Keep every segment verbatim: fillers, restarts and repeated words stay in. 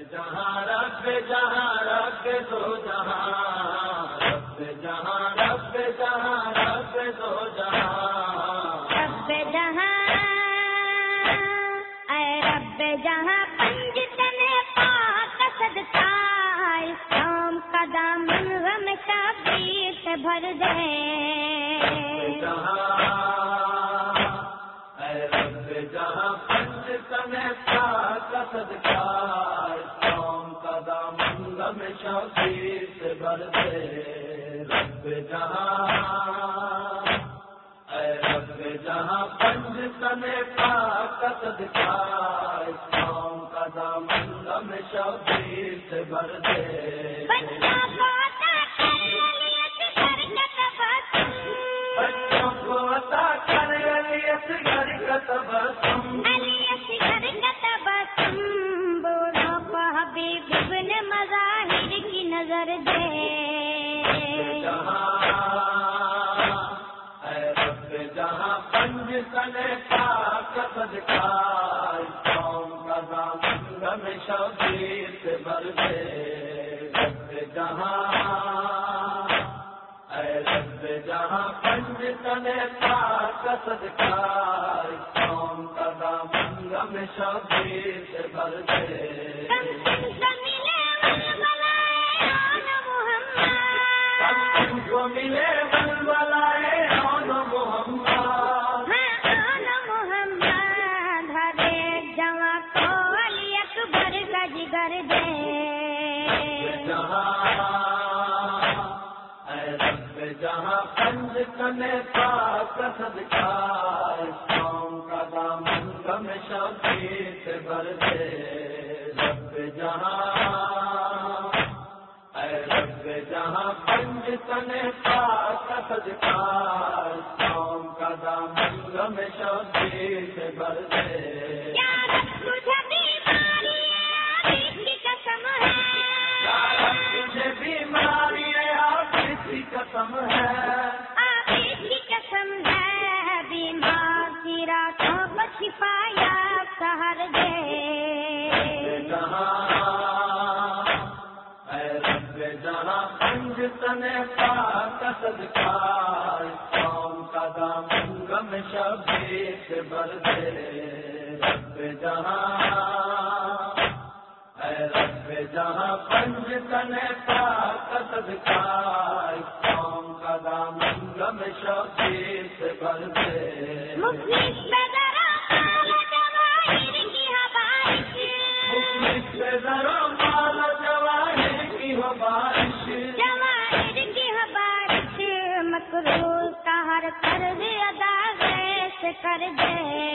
جہاں رب جہاں رب دو جہاں رب جہاں رب جہاں رب دو جہاں رب جہاں اے رب جہاں پنج تنے پاک صدقہ اس قوم کا دامن غم شبیر سے بھر دے جہاں اے رب جہاں پنج تنے پاک صدقہ اس قوم کا دامن غم شبیر سے بھر دے رب جہاں اے رب جہاں پنج تنے پاک صدقہ اس قوم کا دامن غم شبیر سے بھر دے بچوں کو عطا کر علیت گھر کا تبسم بچوں کو عطا کر علیت گھر کا تبسم علیت گھر کا تبسم بوڑھوں کو حبیب ابن مظاہر کی نظر دے جہاں اے رب جہاں پنج تنے پاک صدقہ اس قوم کا دامن غم شبیر سے بھر دے رب جہاں اے رب جہاں پنج تنے پاک صدقہ اس قوم کا دامن غم شبیر سے بھر دے کو ملے بلبلائے آن محمد آن محمد ہر ایک جواں کو علی اکبر کا جگر دے جہاں اے رب جہاں پنج تنے پاک صدقہ اس قوم کا دامن غم شبیر سے بھر دے رب جہاں اے رب جہاں پنج تنے پاک صدقہ اس قوم کا دامن غم شبیر سے بھر دے یا رب تجھے بیماری حافظ کی قسم ہے یا رب تجھے بیماری حافظ کی قسم ہے حافظ کی قسم ہے بیمار کی راتوں کو شفا یا سحر دے جہاں اے رب جہاں پنج تنے پاک صدقہ اس قوم کا دامن غم شبیر سے بھر دے رب جہاں اے رب جہاں پنج تنے پاک صدقہ اس قوم کا دامن غم شبیر سے بھر دے مفلس پہ ذرا مال جواہر کی حبائش مفلس پہ ذرا مال جواہر کی ہو بارش جواہر کی حبائش مقروض کا ہر قرض ادا سے کر دے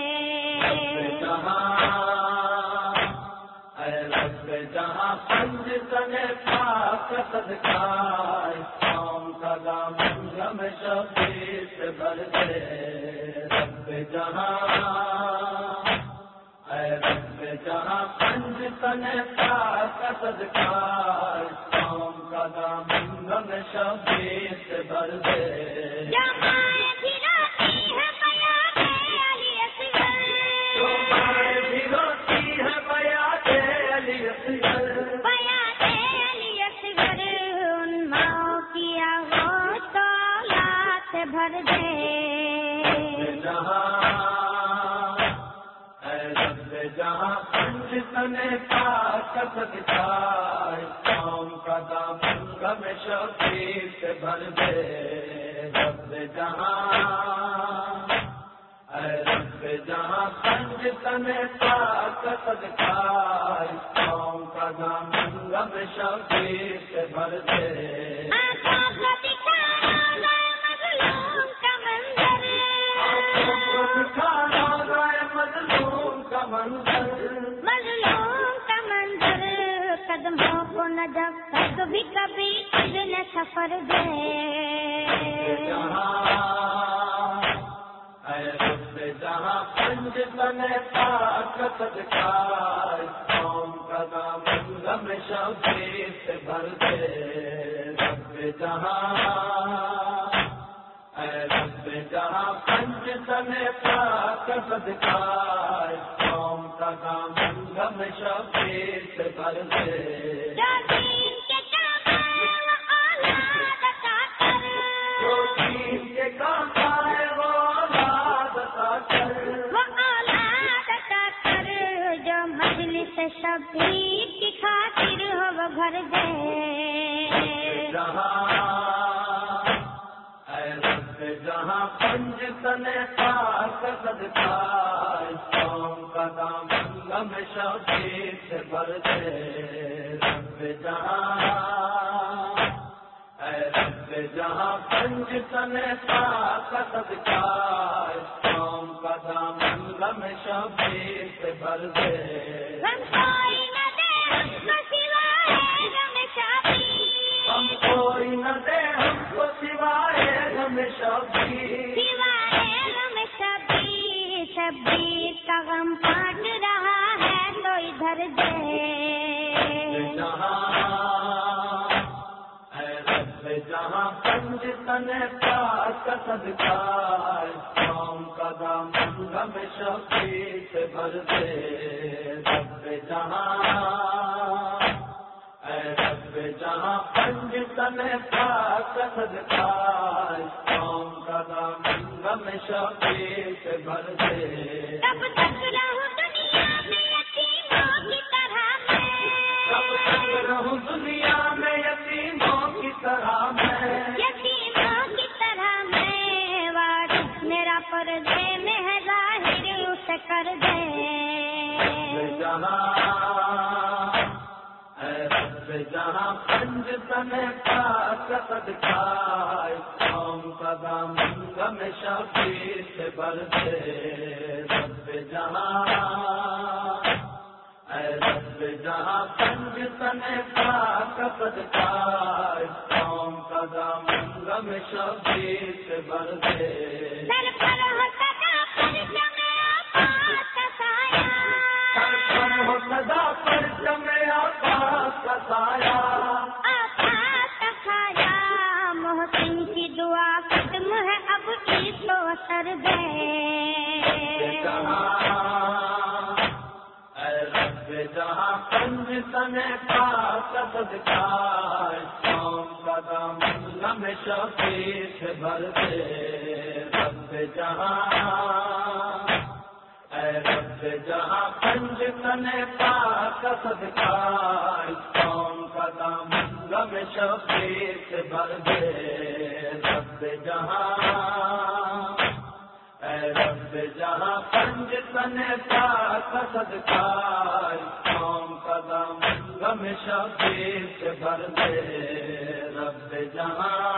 جہاں اے رب جہاں پنج تنے پاک صدقہ اس قوم کا دامن غم شبیر سے بھر دے رب جہاں اے رب جہاں پنج تنے پاک صدقہ اس قوم کا دامن غم شبیر سے بھر دے جمائے بھی روتی ہے بیان علی اصغر تمہارے بھی روتی ہے بیات علی اصغر بیان علی اصغر ان ماؤں کی آغوش کو اولاد سے بھر دے جہاں اے رب جہاں پنج تنے پاک صدقہ اس قوم کا دامن غم شبیر سے بھر دے رب جہاں اے رب جہاں پنج تنے پاک صدقہ اس قوم کا دامن غم شبیر سے بھر دے آنکھوں کو دکھانا گئے مظلوم کا منظر کھانا گائے مظلوم کا منظر مظلوم کا منظر قدموں کو نہ جب تک بھی کبھی ابن سفر دے جہاں اے رب جہاں پنج تنے پاک صدقہ اس قوم کا دامن غم شبیر سے بھر دے رب جہاں اے رب جہاں پنج تنے پاک صدقہ قوم کا دامن غم شبیر سے بھر دے جو دین کے کام آئے وہ اولاد عطا کر، جو دین کے کام آئے وہ اولاد عطا کر، وہ اولاد عطا کر، جو مجلس شبیر کی خاطر ہو وہ بھر دے جہاں اے رب جہاں پنج تنے پاک صدقہ قوم کا دامن غم شبیر سے بھر دے رب جہاں اے رب جہاں پنج تنے پاک صدقہ قوم کا دامن غم شبیر سے بھر دے ہم کوئی نہ دے ہم کو سوائے غم شبیر، ہم کوئی نہ دے ہم کو سوائے غم شبیر، سوائے غم شبیر، شبیر کا غم پاٹ رہا ہے تو ادھر دے جہاں اے رب جہاں پنج تنے پاک صدقہ قوم کا دامن غم شبیر سے بھر دے رب جہاں اے رب جہاں پنج تنے پاک صدقہ قوم کا دامن غم شبیر سے بھر دے تب تک رہوں دنیا میں یتیموں کی طرح کب تک میں، رہوں دنیا میں یتیموں کی طرح میں یتیموں کی طرح میں، وارث میرا پردے میں ہے ظاہر اسے کر دے جہاں اے رب جہاں پنج تنے پاک صدقہ قوم کا دامن غم شبیر سے بھر دے رب جہاں اے رب جہاں پنج تنے پاک صدقہ قوم کا دامن غم شبیر سے بھر دے سر پر ہو سدا پرچم آباد کا سایہ، سر پر ہو سدا پرچم آباد کا سایہ، آباد کا سایہ، محسن کی دعا ختم ہے اب اس کو اثر دے اے رب جہاں پنج تنے پاک صدقہ قوم کا دامن غم شبیر سے بھر دے رب جہاں اے رب جہاں پنج تنے پاک صدقہ قوم کا دامن غم شبیر سے بھر دے رب جہاں اے رب جہاں پنج تنے پاک صدقہ قوم کا دامن غم شبیر سے بھر دے رب جہاں